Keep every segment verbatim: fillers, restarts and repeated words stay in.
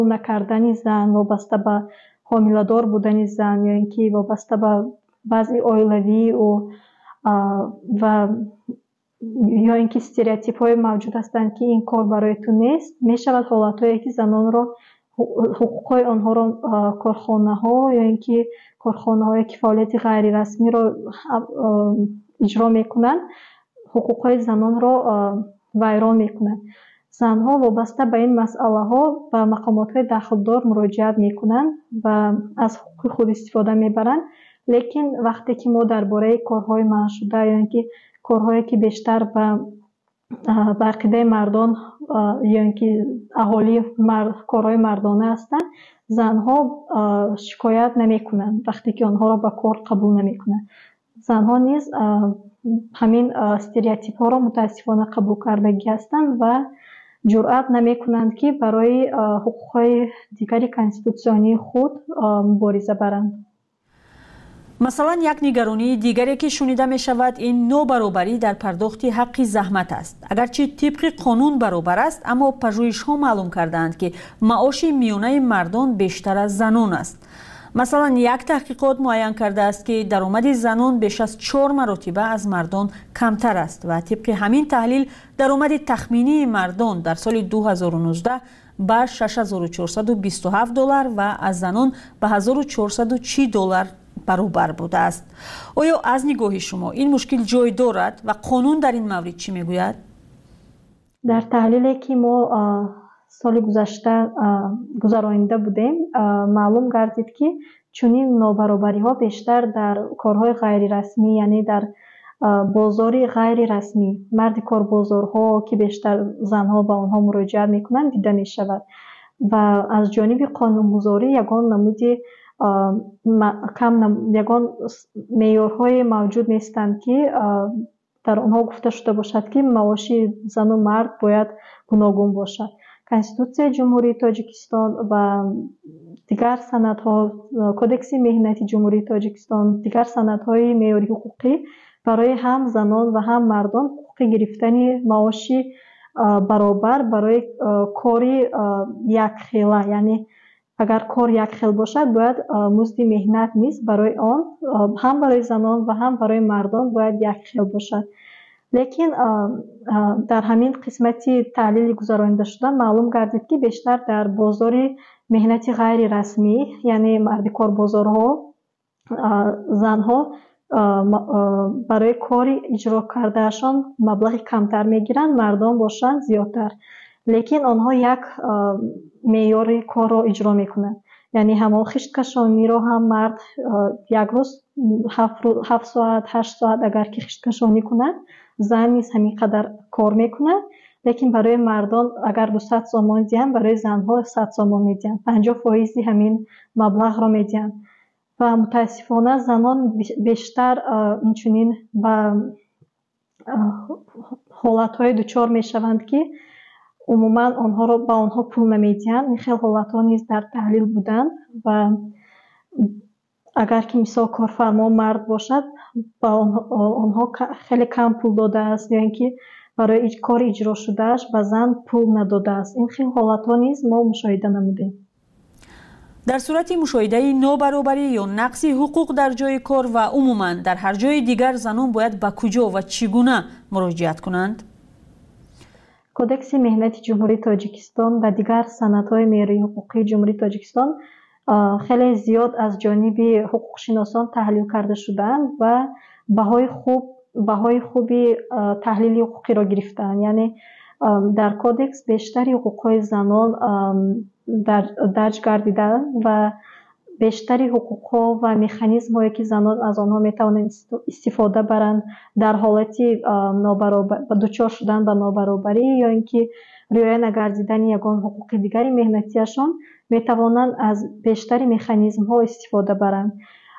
накардани зан, вобаста ба ҳомиладор будани зан ё ин ки вобаста ба вазъи оилавии ӯ ва ё ин ки стереотипҳое мавҷуд ҳастанд ки ин кор барои ту нест, мешавад ҳолатҳое ки занонро ҳуқуқҳои онҳоро корхонаҳо ё ин ки корхонаҳое ки фаъолияти ғайрирасмиро иҷро мекунанд, ҳуқуқҳои занонро вайрон мекунанд. Занҳо вобаста ба ин масъалаҳо ба мақомотҳои дахлдор муроҷиат мекунанд ва аз ҳуқуқи худ истифода мебаранд. Лекин вақте ки мо дар бораи корҳои манъшуда ё ин ки корҳое ки бештар ба ба ақидаи мардон ё ин ки аҳолии корҳои мардона ҳастанд, занҳо шикоят намекунанд вақте ки онҳоро ба кор қабул намекунанд. Занҳо низ ҳамин стереотипҳоро мутаассифона қабул кардагӣ ҳастанд ва ҷуръат намекунанд ки барои ҳуқуқҳои дигари конститутсионии худ мубориза баранд. масалан, як нигаронии дигаре ки шунида мешавад, ин нобаробарӣ дар пардохти ҳаққи заҳмат аст. Агарчи тибқи қонун баробар аст, аммо пажӯҳишҳо маълум кардаанд, ки маоши миёнаи мардон бештар аз занон аст. Масалан, як таҳқиқот муайян кардааст, ки даромади занон беш аз чор маротиба аз мардон камтар аст ва тибқи ҳамин таҳлил даромади тахминии мардон дар соли ду ҳазору нуздаҳ ба шаш ҳазору чорсаду бисту ҳафт доллар ва аз занон ба ҳазору чорсаду чил доллар баробар будааст. оё аз нигоҳи шумо ин мушкил ҷой дорад ва қонун дар ин маврид чӣ мегӯяд? дар таҳлиле ки мо соли гузашта гузаронида будем, маълум гардид ки чунин нобаробариҳо бештар дар корҳои ғайрирасмӣ, яъне дар бозори ғайрирасмӣ, марди корбозорҳо ки бештар занҳо ба онҳо муроҷиат мекунанд дида мешавад ва аз ҷониби қонунгузорӣ ягон намуди кам ягон меъёрҳое мавҷуд нестанд ки дар онҳо гуфта шуда бошад ки маоши зану мард бояд гуногун бошад. Конституцияи Ҷумҳурии Тоҷикистон ва дигар санадҳо, Кодекси меҳнати Ҷумҳурии Тоҷикистон, дигар санадҳои меъёри ҳуқуқӣ барои ҳам занон ва ҳам мардон ҳуқуқи гирифтани маоши баробар барои кори якхела, яъне агар кор якхел бошад, бояд музди меҳнат низ барои он ҳам барои занон ва ҳам барои мардон бояд якхел бошад. лекин дар ҳамин қисмати таҳлили гузаронида шуда маълум гардид ки бештар дар бозори меҳнати ғайрирасмӣ, яъне марди корбозорҳо, занҳо барои кори иҷро кардаашон маблағи камтар мегиранд, мардон бошанд зиёдтар. лекин онҳо як меъёри корро иҷро мекунанд. яъне ҳамон хишткашониро ҳам мард як рӯз ҳафт соат ҳашт соат агар ки хишткашонӣ кунад, зан низ ҳамин қадар кор мекунад. лекин барои мардон агар дусад сомон диҳанд, барои занҳо сад сомон медиҳанд, панҷоҳ фоизи ҳамин маблағро медиҳанд. ва мутаассифона занон бештар инчунин ба ҳолатҳое дучор мешаванд ки умуман онҳоро ба онҳо пул намедиҳанд. ин хел ҳолатҳо низ дар таҳлил буданд ва агар ки мисол корфармо мард бошад, ба онҳо хеле кам пул додааст ё ин ки барои кори иҷрошудааш ба зан пул надодааст. ин хел ҳолатҳо низ мо мушоҳида намудем. дар сурати мушоҳидаи нобаробарӣ ё нақси ҳуқуқ дар ҷои кор ва умуман дар ҳар ҷои дигар занон бояд ба куҷо ва чӣ гуна муроҷиат кунанд? Кодекси меҳнати Ҷумҳурии Тоҷикистон ва дигар санадҳои меъёрии ҳуқуқии Ҷумҳурии Тоҷикистон хеле зиёд аз ҷониби ҳуқуқшиносон таҳлил карда шудаанд ва баҳои хуб баҳои хуби таҳлили ҳуқуқиро гирифтаанд. яъне дар кодекс бештари ҳуқуқҳои занон дарҷ гардидаанд ва бештари ҳуқуқҳо ва механизмҳое ки занон аз онҳо метавонанд истифода баранд дар ҳолати дучор шудан ба нобаробарӣ ё ин ки риоя нагардидани ягон ҳуқуқи дигари меҳнатиашон, метавонанд аз бештари механизмҳо истифода баранд.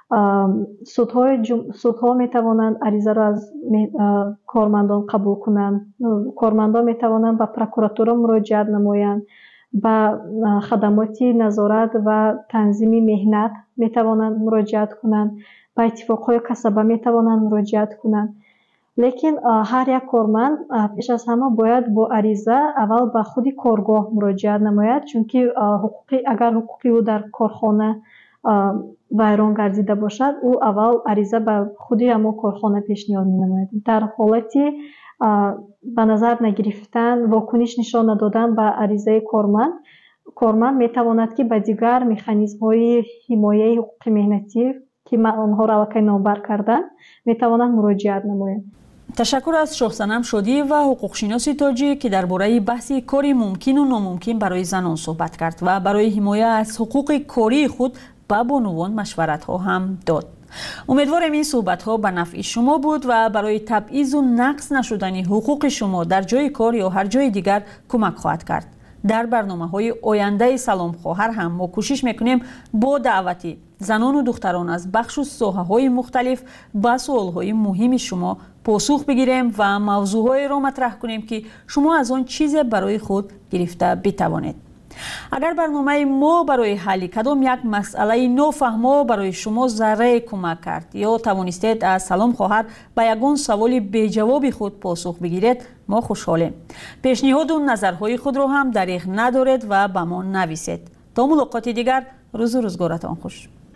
судҳо метавонанд аризаро аз кормандон қабул кунанд. Кормандон метавонанд ба прокуратура муроҷиат намоянд, ба хадамоти назорат ва танзими меҳнат метавонанд муроҷиат кунанд, ба иттифоқҳои касаба метавонанд муроҷиат кунанд. лекин ҳар як корманд пеш аз ҳама бояд бо ариза аввал ба худи коргоҳ муроҷиат намояд, чунки ҳуқуқи агар ҳуқуқи ӯ дар корхона вайрон гардида бошад, ӯ аввал ариза ба худи ҳамон корхона пешниҳод менамояд. Дар ҳолати ба назар нагирифтан, вокуниш нишон надодан ба аризаи корманд, корманд метавонад ки ба дигар механизмҳои ҳимояи ҳуқуқи меҳнатӣ ки онҳоро аллакай номбар карданд, метавонад муроҷиат намояд. ташаккур аз Шоҳсанам Шодӣ ва ҳуқуқшиноси тоҷӣ ки дар бораи баҳси кори мумкину номумкин барои занон суҳбат кард ва барои ҳимоя аз ҳуқуқи кории худ ба бонувон машваратҳо ҳам дод. умедворем ин суҳбатҳо ба нафъи шумо буд ва барои табъизу нақс нашудани ҳуқуқи шумо дар ҷойи кор ё ҳар ҷойи дигар кӯмак хоҳад кард. дар барномаҳои ояндаи Салом Хоҳар ҳам мо кӯшиш мекунем бо даъвати занону духтарон аз бахшу соҳаҳои мухталиф ба суолҳои муҳими шумо посух бигирем ва мавзӯъҳоеро матраҳ кунем ки шумо аз он чизе барои худ гирифта битавонед. агар барномаи мо барои ҳалли кадом як масъалаи нофаҳмо барои шумо заррае кӯмак кард ё тавонистед аз Салом Хоҳар ба ягон саволи беҷавоби худ посух бигиред, мо хушҳолем. пешниҳоду назарҳои худро ҳам дариғ надоред ва ба мо нависед. то мулоқоти дигар, рӯзу рӯзгоратон хуш.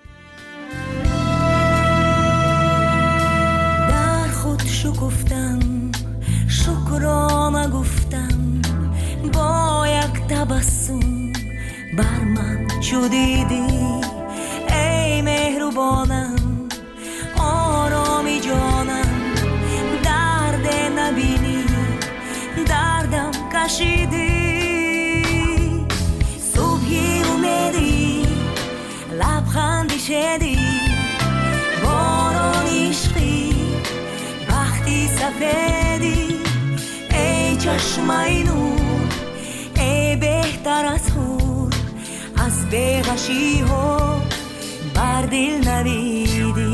дар худ шукуфтам, шукрона гуфтам, бо як табассум бар ман чу дидӣ, эй меҳрубонам, ороми ҷонам, дарде набинӣ, дардам кашидӣ, субҳи умедӣ, лабханди шедӣ, борони ишқӣ, бахти сафедӣ, эй чашмаи нур, эй беҳтар аз худ, аз беғашиҳо бар дил навидӣ.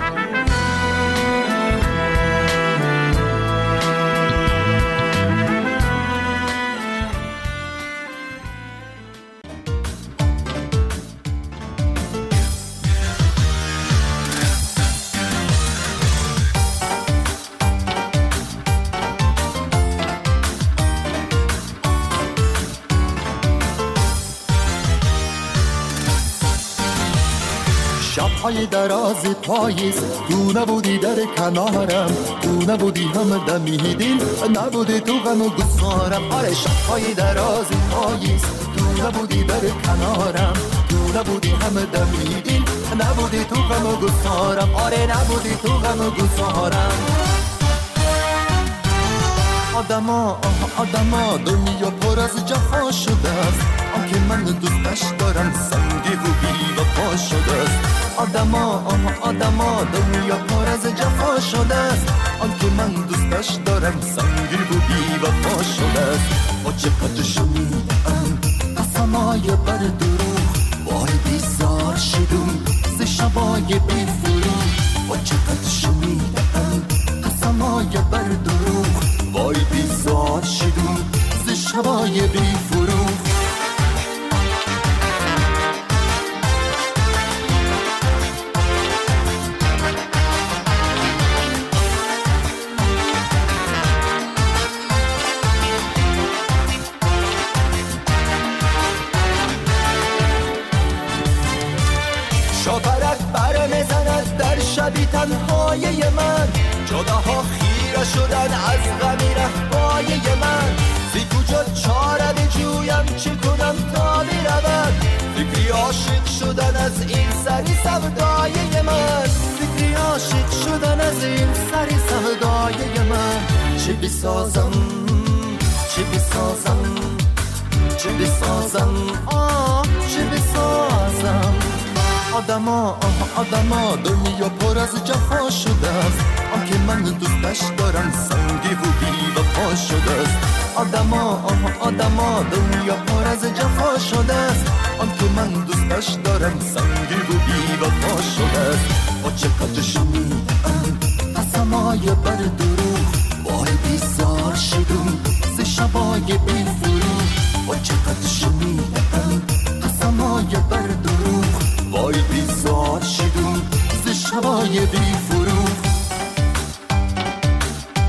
شب‌های دراز پاییز تو نبودی در کنارم، تو نبودی هم دمی دل، نبودی تو غم و گسارم. آره شب‌های دراز پاییز تو نبودی در کنارم، تو نبودی هم دمی دل، نبودی تو غم و گسارم. آره نبودی تو غم و گسارم. آدما آدما دنیا پر از جفا شده است، آنکه من دوستش دارم سنگی و بی وفا شده است. آدما آدما دنیا پر از جفا شده است، آنکه من دوستش دارم سنگی و بی وفا شده است. با چقدر شنیدم قسمای بر دروغ، وای بیزار شدم ز شبای بی فروغ. با چقدر شنیدم قسمای بر دروغ، وای بیزار شدم ز شبای بی فروغ. شاپرک بر میزند در شبی تنهای من، جداها خیره شدن از غمی رفای من. زی کجا چاره بجویم چی کنم تا برود، فکری عاشق شدن از این سری سودای من، فکری عاشق شدن از این سری سودای من. چی بسازم چی بسازم چی بسازم آه چی بسازم. آدما آدما دنیا پر از جفا شده است، آنکه من دوستش دارم سنگی و بی وفا شده است. آدما آدما دنیا پر از جفا شده است، آنکه من دوستش دارم سنگی و بی وفا شده است. با چقدر شنیدم قسمای بر دروغ، وای بیزار شدم ز شبای بی فروغ. با چقدر شنیدم قسمای بر دروغ، وای بیزار شدم ز شبای بی فروغ.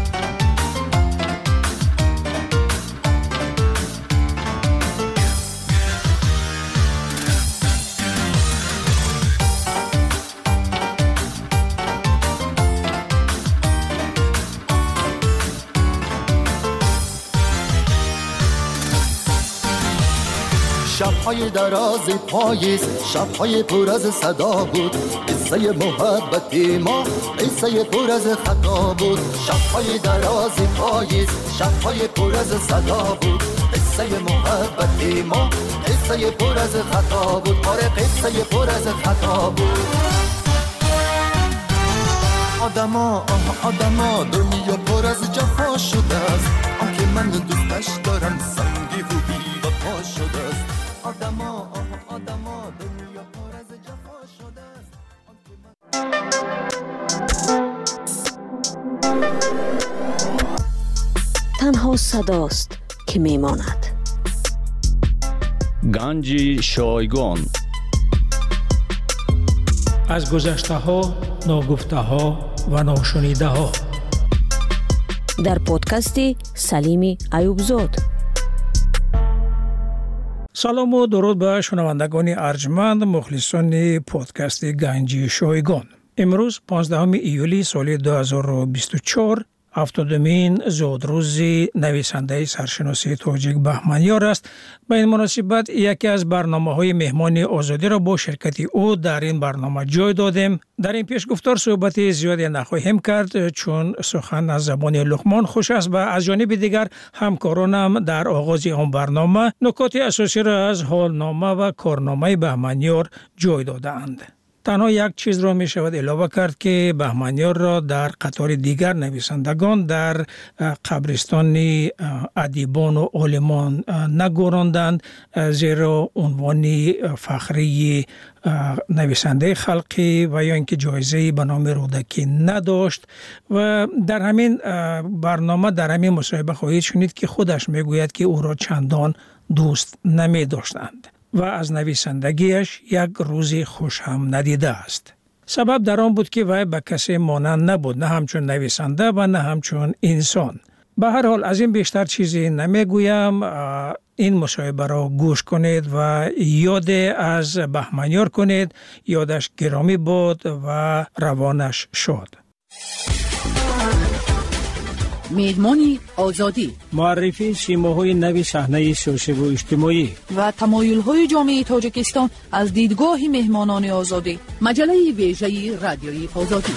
شب‌های دراز پاییز، شب‌های پر از صدا بود. قصه محبتی ما قصه پر از خطا بود. شب‌های دراز پاییز، شب‌های پر از صدا بود. قصه محبتی ما قصه پر از خطا بود. آره قصه پر از خطا بود. آدما آدما دنیا پر از جفا شده است. آنکه من دوستش دارم سنگی و بی وفا شده است. آدما آدما دنیا پر از جفا شده است. تنها صداست که میماند. گنج شایگان از گذشته ها، ناگفته ها و ناشنیده ها در پادکستی سلیم ایوبزاد. سلام و درود به شنوندگان ارجمند مخلصان پادکست گنج شایگان. امروز پانزدهم ایولی سال دو هزار و بیست و چهار هفتادمین زودروز نویسنده سرشناسی تاجیک بهمنیار است. به این مناسبت یکی از برنامه‌های مهمان آزادی را با شرکت او در این برنامه جای دادیم. در این پیشگفتار صحبت زیادی نخواهیم کرد چون سخن از زبان لقمان خوش است و از جانب دیگر همکارانم در آغاز آن برنامه نکات اساسی را از حالنامه و کارنامه بهمنیار جای داده‌اند. تنها یک چیز را می شود علاوه کرد که بهمنیار را در قطار دیگر نویسندگان در قبرستان ادیبان و عالمان نگذراندند، زیرا عنوان فخری نویسنده خلقی و یا اینکه جایزه به نام رودکی نداشت. و در همین برنامه در همین مصاحبه خواهید شنید که خودش می گوید که او را چندان دوست نمی داشتند و از نویسندگیش یک روزی خوش هم ندیده است. سبب در آن بود که وی به کسی مانند نبود، نه همچون نویسنده و نه همچون انسان. به هر حال از این بیشتر چیزی نمیگویم. این مصاحبه را گوش کنید و یاد از بهمنیار کنید. یادش گرامی بود و روانش شاد. میدمانی آزادی، معرفی سیماهای نوی صحنه سیاسی و اجتماعی و تمایل‌های جامعه تاجیکستان از دیدگاه مهمانان آزادی. مجله ویژه رادیویی آزادی.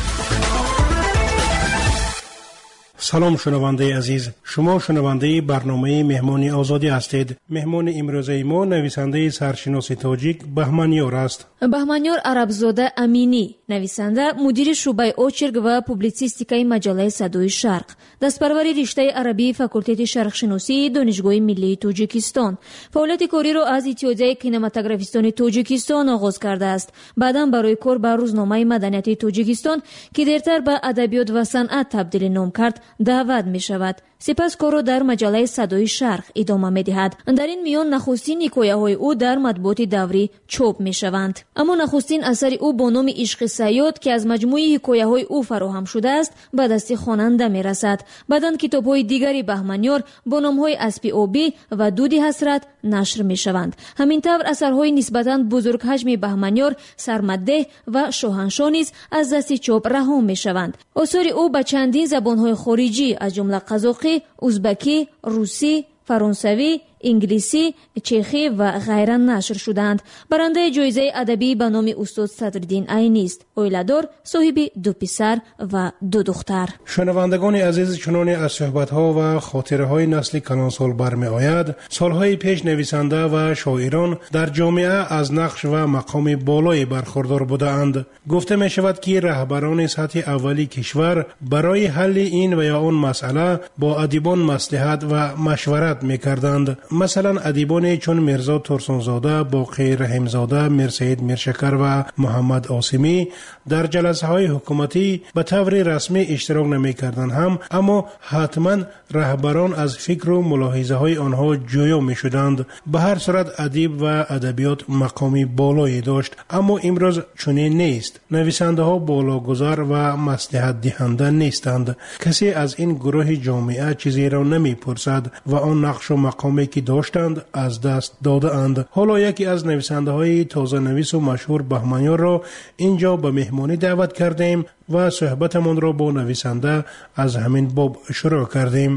سلام شنونده عزیز، شما شنونده برنامه مهمانی آزادی هستید. مهمان امروزه ما نویسنده سرشناسی تاجیک بهمنیار است. بهمنیار عربزاده امینی، نویسنده، مدیر شعبه اوچرگ و پوبلیسیستیکای مجله صدای شرق، دستپروری رشته عربی فاکولته شرق شناسی دانشگاه ملی تاجیکستان. فعالیت کاری را از اتحادیه کینماتوگرافیستان تاجیکستان آغاز کرده است. بعداً برای کار به روزنامه مدنیت تاجیکستان که دیرتر به ادبیات و صنعت تبدیل نام کرد دعوت می شود. سپس کار را در مجله صدای شرق ادامه می دهد. در این میان نخستین حکایه های او در مطبوعات دوری چاپ می شوند. اما نخستین اثر او با نام عشق صیاد که از مجموعه حکایه های او فراهم شده است به دست خواننده می رسد. بعداً کتاب های دیگری بهمنیار با نام های اسب آبی و دود حسرت نشر می شوند. همین طور اثرهای نسبتاً بزرگ حجم بهمنیار سرمده و شاهنشاه نیز از دست چاپ رها می شوند. آثار او به چندین زبان‌های خارجی از جمله قزاقی، ازبکی، روسی، فرانسوی، انگلیسی، چخی و غیره نشر شدند. برنده جایزه ادبی به نام استاد صدرالدین عینی است. اویلادار، صاحب دو پسر و دو دختر. شنوندگان عزیز، چنانه از صحبت‌ها و خاطره‌های نسل کلانسال برمی آید، سالهای پیش نویسنده و شاعران در جامعه از نقش و مقام بالایی برخوردار بودند. گفته می شود که رهبران سطح اولی کشور برای حل این و یا آن مسئله با ادیبان مصلحت و مشورت می کردند. مثلا ادیبان چون میرزا ترسانزاده، باقی رحیمزاده، میرسید میرشکر و محمد آسیمی در جلسه های حکومتی به طور رسمی اشتراک نمی کردند هم، اما حتما رهبران از فکر و ملاحظه های آنها جویا می شدند. به هر صورت ادیب و ادبیات مقامی بالایی داشت، اما امروز چنین نیست. نویسنده ها بالاگذار و مصلحت دهنده نیستند. کسی از این گروه جامعه چیزی را نمی پرسد و آن نقش و مقامی که داشتند از دست داده اند. حالا یکی از نویسنده های تازه نویس و مشهور بهمنیار را اینجا به مهمانی دعوت کردیم و صحبتمون را با نویسنده از همین باب شروع کردیم.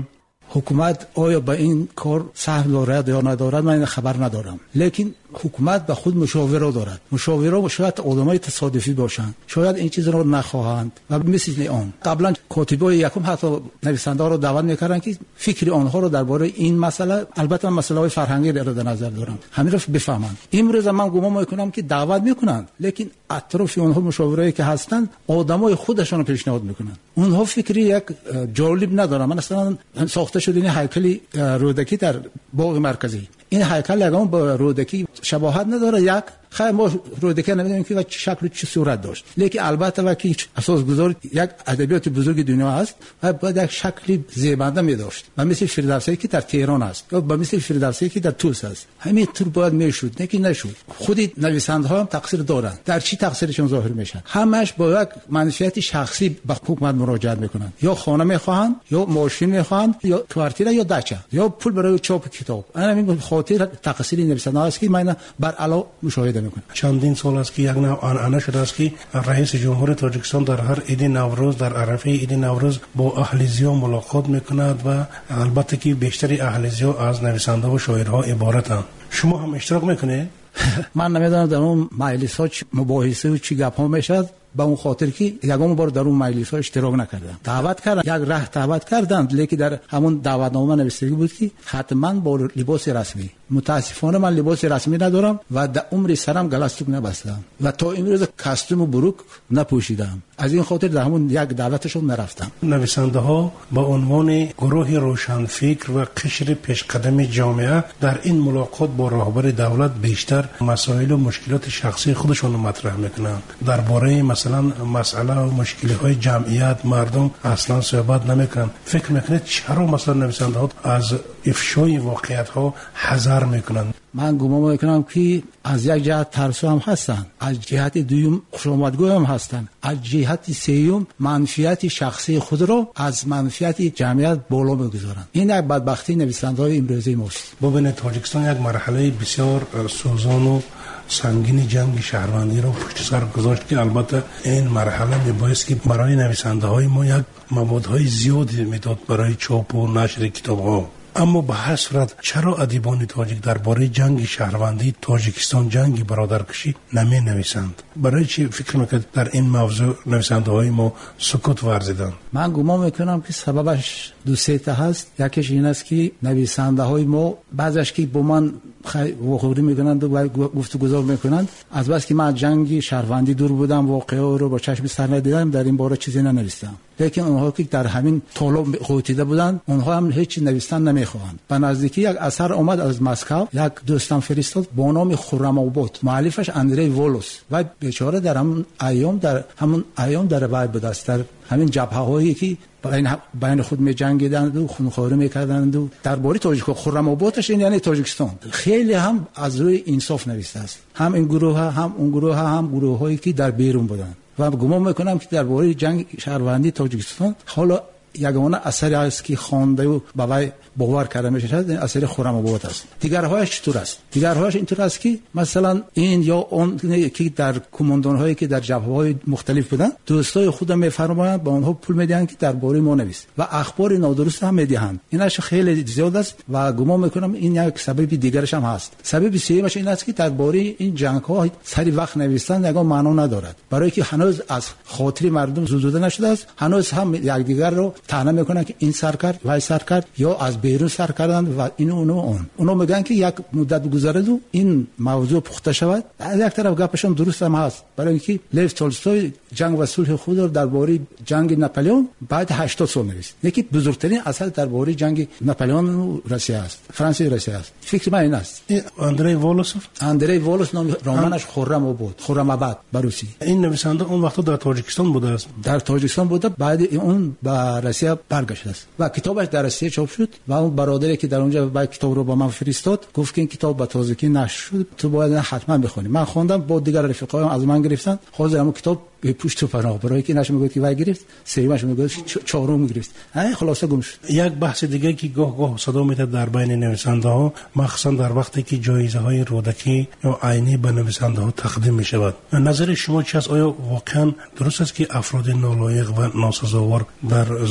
حکومت آیا به این کار سهم دارد یا ندارد من خبر ندارم، لیکن حکومت به خود مشاوره دارد. مشاوره شاید آدمای تصادفی باشند، شاید این چیز رو نخواهند و مثل آن قبلا کاتبای یکم حتی نویسنده رو دعوت میکردن که فکر آنها رو درباره این مسئله، البته مسئله فرهنگی رو در نظر دارم، همین رو بفهمند. امروز من گمان میکنم که دعوت میکنند، لیکن اطراف آنها مشاورایی که هستند آدمای خودشون رو پیشنهاد میکنند. اونها فکری یک جالب ندارن. من اصلا ساخته شده این هیکل رودکی در باغ مرکزی، این هیکل یگان با رودکی شباهت نداره. یک خیلی ما رودکی نمیدونیم که چه شکل چه صورت داشت، لیکن البته وقتی اساس گذار یک ادبیات بزرگ دنیا است و باید یک شکل زیبنده می داشت و مثل فردوسی که در تهران است یا با مثل فردوسی که در توس است، همین طور باید میشد، نه که نشد. خود نویسنده ها هم تقصیر دارند. در چی تقصیرشون ظاهر میشه؟ همش با یک منفعت شخصی به حکومت مراجعه میکنند، یا خانه میخواهند یا ماشین میخواهند یا کوارتیر یا دچه یا پول برای چاپ کتاب. همین خاطر تقصیر نویسنده است که من بر علا مشاهده میکنم. چندین سال است که یک نوع آنعنه شده است که رئیس جمهور تاجیکستان در هر عید نوروز، در عرفه عید نوروز با اهلیزی‌ها ملاقات میکند و البته که بیشتر اهلیزی‌ها از نویسنده و شاعرها عبارتند. شما هم اشتراک میکنه؟ من نمیدونم در اون مجلس ها مباحثه و چی گپ ها میشد، با اون خاطر که یگام بار در اون مجلس ها اشتراک نکردم. دعوت کردن، یک راه دعوت کردند، لیکن در همون دعوتنامه نوشته بود که حتما با لباس رسمی. متاسفانه من لباس رسمی ندارم و در عمر سرم گلستوک نبستم و تا امروز کاستوم و بروک نپوشیدم. از این خاطر در همون یک دعوتشون نرفتم. نویسنده ها با عنوان گروه روشنفکر و قشر پیشقدم جامعه در این ملاقات با رهبر دولت بیشتر مسائل و مشکلات شخصی خودشون مطرح میکنند. درباره مثلا مسئله و مشکلات جمعیت مردم اصلا صحبت نمیکنن. فکر میکنید چرا مثلا نویسنده ها از افشای واقعیت ها حذر میکنن؟ من گمان میکنم که از یک جهت ترسو هم هستن، از جهت دوم خوشامدگو هم هستن، از جهت سوم منفعت شخصی خود رو از منفعت جمعیت بالا میگذارن. این یک بدبختی نویسنده‌های امروزی ماست. ببینید تاجیکستان یک مرحله بسیار سوزان و سنگین جنگ شهروندی رو پشت سر گذاشت که البته این مرحله میبایست که برای نویسنده های ما یک موادهای زیادی میداد برای چاپ و نشر کتاب ها. اما به هر صورت چرا ادیبان تاجیک درباره جنگ شهروندی تاجیکستان، جنگ برادرکشی نمی نویسند؟ برای چی فکر میکنید در این موضوع نویسنده های ما سکوت ورزیدند؟ من گمان میکنم که سببش دو سه تا هست. یکیش این است که نویسنده های ما بعضیش که با من واخوری میکنند و گفتگو میکنند، از بس که من جنگ شهروندی دور بودم، واقعا رو با چشم سر ندیدم، در این باره چیزی ننوشتم. لیکن اونها که در همین طالب غوطیده بودند، اونها هم هیچ نوشتن نمیخواهند. به نزدیکی یک اثر اومد از مسکو، یک دوستم فرستاد با نام خرم آباد، مؤلفش اندری والوس و بیچاره در همون ایام در همون ایام در وای بود است، در همین جبهه هایی که بین بین خود می جنگیدند و خونخواری میکردند و درباره تاجیک خرم آبادش این یعنی تاجیکستان خیلی هم از روی انصاف نوشته است. هم این گروه ها هم اون گروه ها هم گروه هایی که در بیرون بودند و گمان میکنم که درباره جنگ شهروندی تاجیکستان حالا یگانه اثری است که خوانده و بابای باور کرده میشه اثر خرم آباد است. دیگرهایش چطور است؟ دیگرهایش اینطور است که مثلا این یا اون که در کماندان هایی که در جبهه های مختلف بودن دوستای خودم میفرمایند با اونها پول میدن که درباره ما نویس و اخبار نادرست هم میدهند. اینش خیلی زیاد است و گمان میکنم این یک سبب دیگرش هم هست. سبب سومش این است که درباره این جنگ ها سری وقت نوشتن یگان معنا ندارد، برای که هنوز از خاطر مردم زدوده نشده است. هنوز هم یکدیگر رو طعنه میکنن که این سر کرد وای سر کرد یا از بیرون سر کردن و اینو اونو اون اونو میگن که یک مدت بگذره و این موضوع پخته شود. از یک طرف گپشون درست هم هست، برای اینکه لیو تولستوی جنگ و صلح خود رو درباره جنگ ناپلئون بعد هشتاد سال نوشت. یکی بزرگترین اثر درباره جنگ ناپلئون و روسیه است، فرانسه و روسیه است. فکر من این است. اندری والوس اندری والوس نام رمانش خرم آباد، خرم آباد بروسی. این نویسنده اون وقت در تاجیکستان بوده است. در تاجیکستان بوده، بعد اون به روسیه برگشته است و کتابش در روسیه چاپ شد و اون برادری که در اونجا با کتاب رو با من فرستاد گفت که این کتاب به تازگی نشر شد، تو باید حتما بخونی. من خوندم، با دیگر رفیقایم از من گرفتن، حاضر همون کتاب به پشت و پناه برای که نشه میگه که وای گرفت، سومش میگه چهارم گرفت. ها خلاصه گم شد. یک بحث دیگه که گاه گاه صدا میاد در بین نویسنده ها، مخصوصا در وقتی که جایزه های رودکی یا عینی به نویسنده ها تقدیم می شود، نظر شما چی است؟ آیا واقعا درست است که افراد نالایق و ناسزاوار در زمان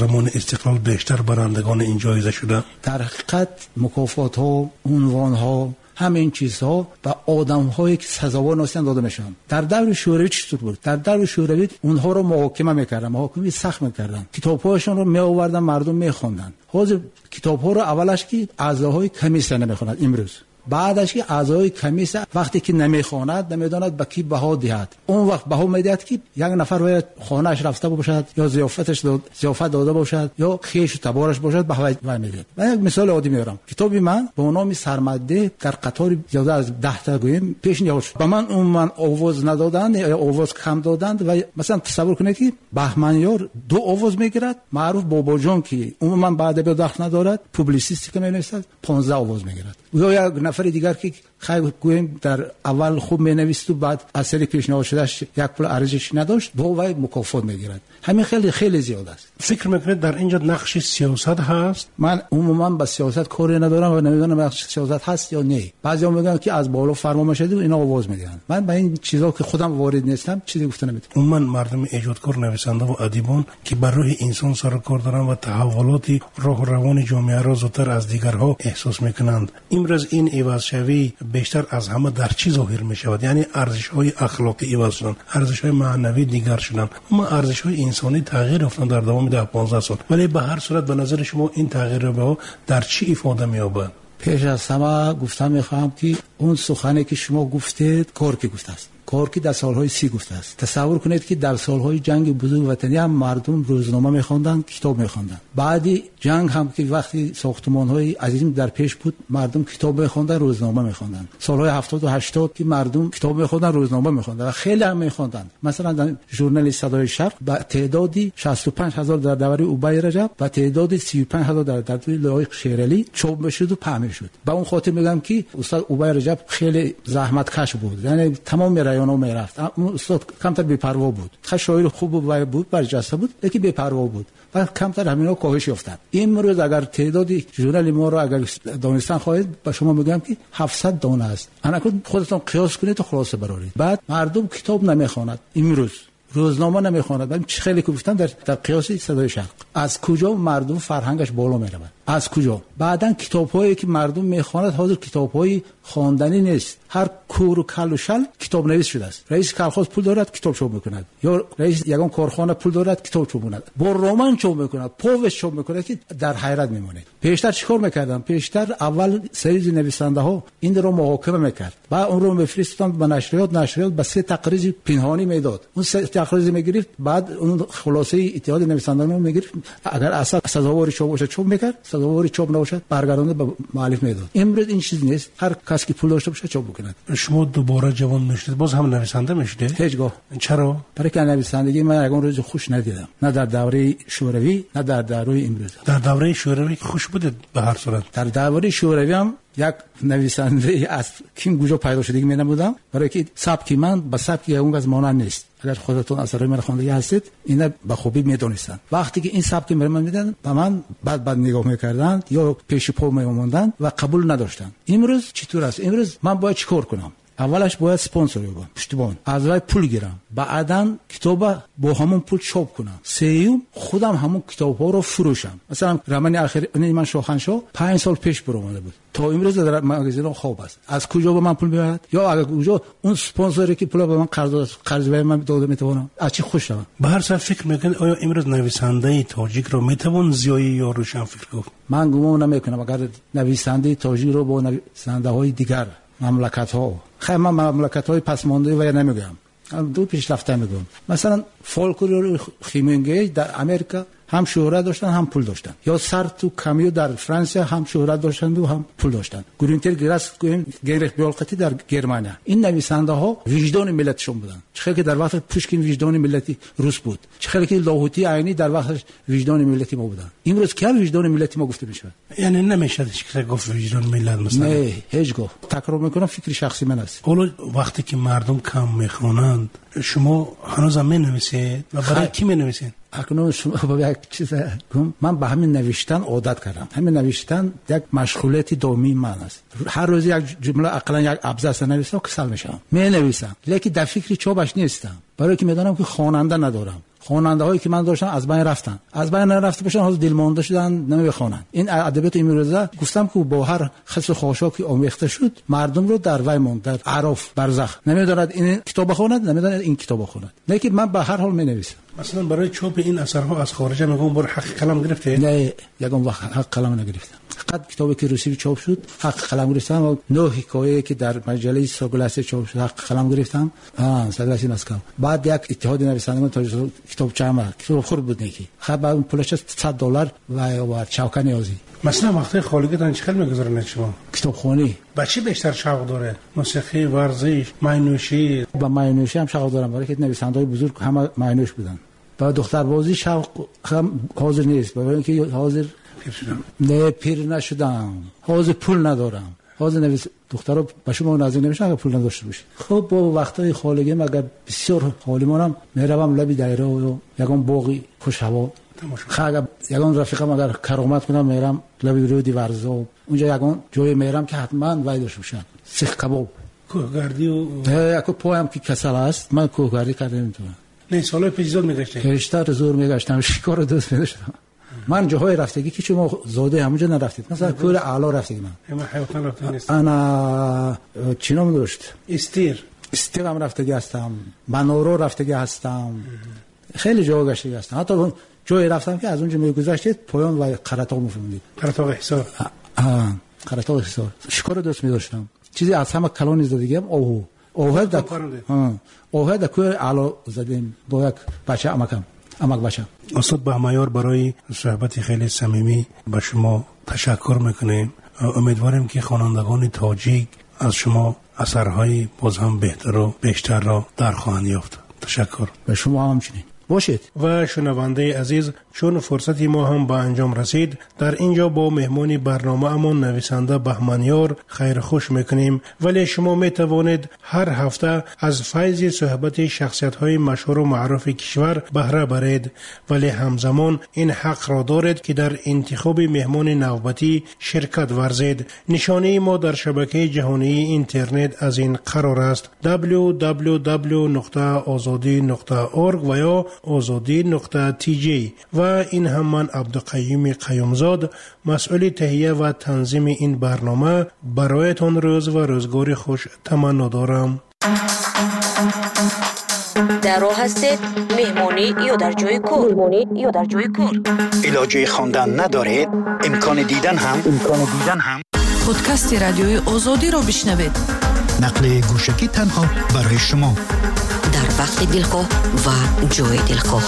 زمان استقلال بیشتر برندگان این جایزه شده؟ در حقیقت مکافات ها، عنوان ها، همین چیزها و آدم هایی که سزاوار نیستند داده میشن. در دور شوروی چطور بود؟ در دور شوروی اونها رو محاکمه میکردن، محاکمه سخت میکردن، کتابهاشون رو میآوردن مردم میخوندن. حاضر کتاب ها رو اولش که اعضاهای کمیسیون نمیخونند، امروز بعدش که اعضای کمیسیون وقتی که نمیخواند نمیداند به کی بها دهد، اون وقت بها میدهد که یک نفر باید خانه‌اش رفته باشد یا ضیافتش داد ضیافت داده باشد یا خیش و تبارش باشد بها میدهد. من یک مثال عادی میارم. کتاب من با نام سرمده در قطار زیاده از ده تا گویم پیش نیاد شد. به من اون من آواز ندادند یا آواز کم دادند و مثلا تصور کنید که بهمنیار دو آواز میگیرد، معروف بابا جان که اون من بعد به دخل ندارد، پوبلیسیستی که مینویسد پانزده آواز میگیرد. یا یک نفر دیگر که خیلی گویم در اول خوب مینویسد و بعد اثری پیشنهاد شدهش یک پول ارزش نداشت، با وی مکافات میگیرد. همین خیلی خیلی زیاد است. فکر میکنید در اینجا نقش سیاست هست؟ من عموما با سیاست کاری ندارم و نمیدونم نقش سیاست هست یا نه. بعضیا میگن که از بالا فرمان میشه و اینا آواز میدن. من با این چیزا که خودم وارد نیستم چیزی گفته نمیتونم. عموما مردم ایجادکار، نویسنده و ادیبان که بر روح انسان سر کار دارن و تحولات راه و روان جامعه را زودتر از دیگرها احساس میکنند. امروز این عوض شوی بیشتر از همه در چی ظاهر میشود؟ یعنی ارزش‌های اخلاقی عوض شدن، ارزش‌های معنوی دیگر شدن، اما ارزش‌های انسانی تغییر افتاد در دوام ده پانزده سال. ولی به هر صورت به نظر شما این تغییر رو در چی افاده می‌یابد؟ پیش از همه گفتم میخوام که اون سخنی که شما گفتید کار که گفته است، کار که در سالهای سی گفته است. تصور کنید که در سالهای جنگ بزرگ وطنی هم مردم روزنامه میخواندن، کتاب میخواندن. بعدی جنگ هم که وقتی ساختمان‌های عظیم در پیش بود، مردم کتاب میخواندن، روزنامه میخواندن. سالهای هفتاد و هشتاد که مردم کتاب میخواندن، روزنامه میخواندن و خیلی هم میخواندن. مثلا در ژورنال صدای شرق با تعدادی شصت و پنج هزار در دوره اوبای رجب و تعدادی سی و پنج هزار در دوره لایق شیرالی چاپ میشد و پهن شد. با اون خاطر میگم که استاد اوبای رجب خیلی زحمت کش بود، یعنی تمام رایانو میرفت. اون استاد کمتر بی‌پروا بود، خیلی شاعر خوب و بود، برجسته بود، لیکن بی‌پروا بود و کمتر همینا کاهش یافتند. امروز اگر تعدادی ژورنال ما رو اگر دانستن خواهید، با شما میگم که هفتصد دانه است. انا خودتون قیاس کنید و خلاصه برآورید. بعد مردم کتاب نمیخواند، امروز روزنامه نمیخواند. من خیلی گفتم در در قیاس صدای شرق از کجا مردم فرهنگش بالا میرود، از کجا؟ بعدن کتاب‌هایی که مردم میخواند حاضر کتاب‌های خواندنی نیست. هر کور و کل و شل کتاب نویس شده است. رئیس کلخاز پول دارد کتاب چاپ میکند، یا رئیس یگان کارخانه پول دارد کتاب چاپ میکند، با رمان چاپ میکند، پوست چاپ میکند که در حیرت میمونید. پیشتر چیکار میکردن؟ پیشتر اول سری نویسنده ها این رو محاکمه میکرد، بعد اون رو میفرستادن به نشریات، نشریات به سه تقریر پنهانی میداد، اون سه تقریر میگرفت، بعد اون خلاصه اتحاد نویسندگان رو میگرفت، اگر اصلا سزاوار چاپ باشه چاپ میکرد، سزاوار چاپ نباشه برگردونده به مؤلف میداد. امروز این چیز نیست، هر کسی که پول داشته باشه چاپ بکنه. شما دوباره جوان میشید، باز هم نویسنده میشید؟ هیچگاه. چرا؟ برای که نویسندگی من یگان روز خوش ندیدم، نه در دوره شوروی نه در دوره امروز. در دوره شوروی خوش بوده به هر صورت. در دوره شوروی هم یک نویسنده از کیم گوجا پیدا شده می نمودم، برای که سبک من با سبک اون از مانند نیست. اگر خودتون اثرای من خوانده هستید اینا به خوبی میدونستن. وقتی که این سبک من میدادن به من بعد بعد نگاه میکردن یا پیش پا میموندن و قبول نداشتن. امروز چطور است؟ امروز من باید چیکار کنم؟ اولش باید اسپانسر بگم، پشتیبان، از راه پول گیرم، بعداً کتاب با همون پول چاپ کنم، سوم خودم همون کتاب‌ها رو فروشم. مثلا رمان اخیر من شاهنشاه پنج سال پیش برآمده بود، تا امروز در مغازه خواب است. از کجا به من پول میاد؟ یا اگر کجا اون اسپانسری که پول به من قرض قرض به من داده میتونم از چی خوش شوم؟ به هر صورت فکر میکنید آیا امروز نویسنده تاجیک رو میتوان زیایی یا روشن فکر گفت؟ من گمان نمیکنم اگر نویسنده تاجیک رو با نویسنده‌های دیگر مملکت‌ها، خیلی من مملکت‌های پسمانده و یا نمیگم، دو پیشرفته میگم. مثلا فولکلور خیمینگی در امریکا هم شهرت داشتن هم پول داشتن، یا سارتو کامیو در فرانسه هم شهرت داشتن و هم پول داشتن، گرینتر گراس گینریخ بیالقتی در گرمانیا. این نویسنده ها وجدان ملتشون بودن، چه که در وقت پوشکین وجدان ملتی روس بود، چه که لاهوتی عینی در وقت وجدان ملتی ما بودن. امروز که وجدان ملتی ما گفته میشه، یعنی نمیشه که گفت وجدان ملت مثلا. نه هیچگاه. تکرار میکنم فکر شخصی من است. حالا وقتی که مردم کم میخوانند شما هنوز هم مینویسید و برای کی مینویسید؟ اکنون شما با یک چیز گم من به همین نوشتن عادت کردم. همین نوشتن یک مشغولیت دائمی من است. هر روز یک جمله اقلا یک ابزار نویسم کسل میشم، می نویسم، لیکن در فکر چاپش نیستم، برای که میدونم که خواننده ندارم. خواننده هایی که من داشتم از بین رفتن، از بین رفته باشن، حالا دلمانده شدن نمیخوانن. این ادبیات امروزه گفتم که با هر خصل خاشاکی آمیخته شد، مردم رو در وی ماند، در عرف برزخ. نمیداند این کتاب بخواند، نمیداند این کتاب بخواند. نه که من به هر حال مینویسم. مثلا برای چاپ این اثرها از خارج میگم بر حق قلم گرفته؟ نه، یگان وقت حق قلم نگرفتم. فقط کتابی که روسی چاپ شد حق قلم گرفتم و نه حکایه که در مجله سوگلاسه چاپ شد حق قلم گرفتم. ها سوگلاسی نسکم. بعد یک اتحاد نویسندگان تا کتاب چما کتاب خورد بود نکی. خب اون پولش صد دلار و و چاوکا نیازی. مثلا وقتی خالقتان چقدر میگذرونید شما؟ کتابخوانی. با چی بیشتر شوق داره؟ موسیقی، ورزش، معنوشی؟ با معنوشی هم شوق دارم، برای که نویسنده‌های بزرگ همه معنوش بودن. با دختر بازی شوق هم حاضر نیست، برای اینکه حاضر نه پیر نشدم، حاضر پول ندارم. حاضر نویس دخترها به شما نزدیک نمیشن اگه پول نداشته باشید. خب با وقتای خالگی مگر بسیار حالیمونم میروم لبی دایره و یگان باقی خوش هوا. خب یگان رفیقم اگر کرامت کنم میرم لبی رودی ورزا، اونجا یگان جای میرم که حتما وای داشته باشن. سیخ کباب، کوهگردی و اکو پایم که کسل است، من کوهگردی کردم نمیتونم. نه سالای پیش زود میگشتم. بیشتر زور میگشتم، شکار دوست می‌داشتم. من جاهای رفتگی که شما زاده همونجا نرفتید، مثلا کوه اعلی رفتگی من. من حیوان رفتم نیست. انا چینام داشت. استیر. استیر هم رفتگی هستم. منورو رفتگی هستم. خیلی جا گشتگی هستم. حتی جایی رفتم که از اونجا میگذشتید پایان و قرطاق میفهمید. قرطاق حصار. آه قرطاق حصار. شکار دوست می‌داشتم. چیزی از همه کلانی زدگی هم اوه. اوه دک. ها. اوه دکوی اعلی زدیم با یک بچه امکم. امک بچه. استاد بهمایار برای صحبت خیلی صمیمی به شما تشکر میکنیم. امیدواریم که خوانندگان تاجیک از شما اثرهای باز هم بهتر و بیشتر را در خواهند یافت. تشکر. به شما همچنین. باشید. و شنونده عزیز، چون فرصتی ما هم به انجام رسید، در اینجا با مهمانی برنامه امون نویسنده بهمنیار خیر خوش میکنیم. ولی شما می توانید هر هفته از فیض صحبت شخصیت های مشهور و معروف کشور بهره برید، ولی همزمان این حق را دارید که در انتخاب مهمان نوبتی شرکت ورزید. نشانه ما در شبکه جهانی اینترنت از این قرار است: دبلیو دبلیو دبلیو نقطه آزادی نقطه اورگ و یا آزادی نقطه تی جی. و این هم من عبدالقیوم قیومزاد، مسئول تهیه و تنظیم این برنامه، برایتان روز و روزگار خوش تمنا دارم. در راه هستید مهمانی یا در جای کار؟ مهمانی یا در جای کار؟ علاجه خواندن ندارید؟ امکان دیدن هم امکان دیدن هم پادکست رادیوی آزادی رو بشنوید. نقل گوشکی تنها برای شما، در وقت دلخواه و جای دلخواه.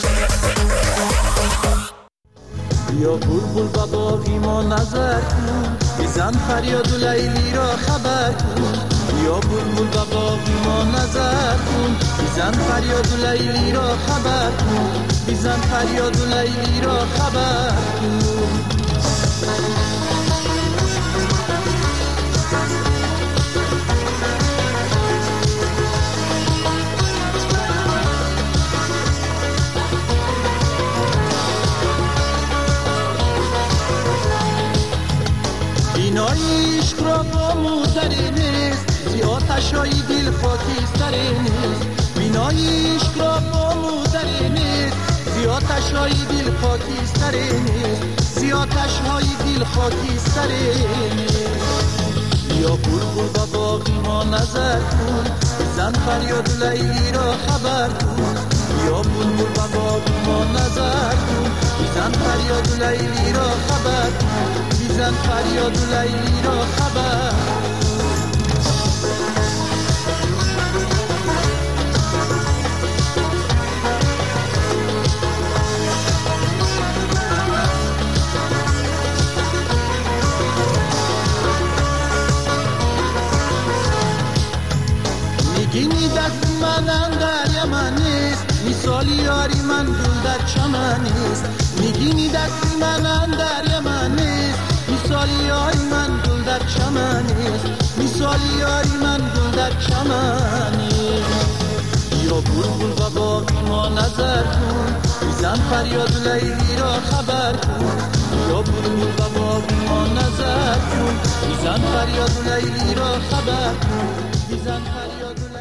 یا بلبل با باغی ما نظر کن، بزن فریاد و لیلی را خبر کن. یا بلبل با باغی ما نظر کن، بزن فریاد و لیلی را خبر کن. بزن فریاد و لیلی را خبر کن. بینایی عشق را با مودری نیست، زی آتشای دل خاکستری نیست. بینایی عشق را با مودری نیست، زی آتشای دل خاکستری نیست. زی آتشای دل خاکستری نیست. یا بلبل با باغی ما نظر کن، بزن فریاد و لیلی را خبر کن. یا بلبل با باغی ما نظر کن، بزن فریاد و لیلی را خبر کن. بزن فریاد و لیلی را خبر. میگینی دست من اندر یمن نیست، مثالی یاری من گل در چمن نیست. میگینی دست من اندر یمن نیست، مثالی یاری من گل در چمن نیست. مثالی یاری من گل در چمن نیست. یا بلبل با باغی ما نظر کن، بزن فریاد و لیلی را خبر کن. یا بلبل با باغی ما نظر کن، بزن فریاد و لیلی را خبر کن. بزن فریاد و